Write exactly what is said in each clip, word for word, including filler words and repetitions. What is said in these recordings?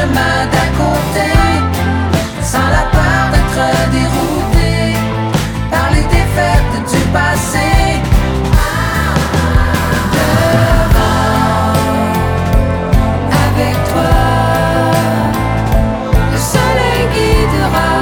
chemin d'à côté, sans la peur d'être dérouté par les défaites du passé. Devant, avec toi, le soleil guidera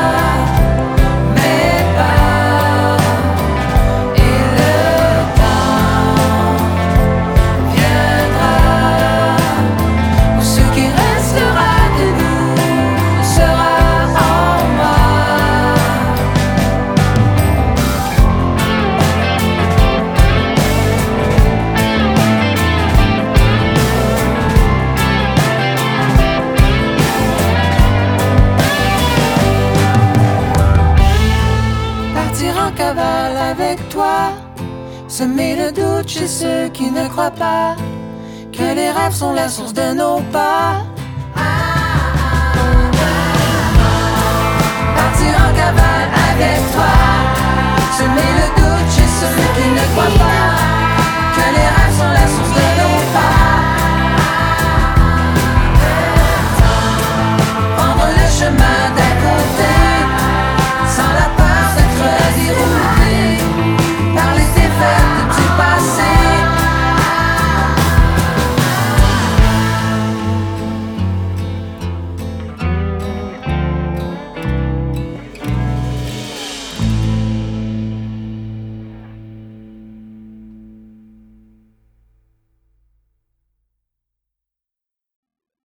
mes pas et le temps viendra où ce qui restera de nous sera en moi. Partir en cavale avec toi, semer le doute chez ceux qui ne croient pas que les rêves sont la source de nos pas. Partir en cavale avec toi, semer le doute chez ceux qui ne croient pas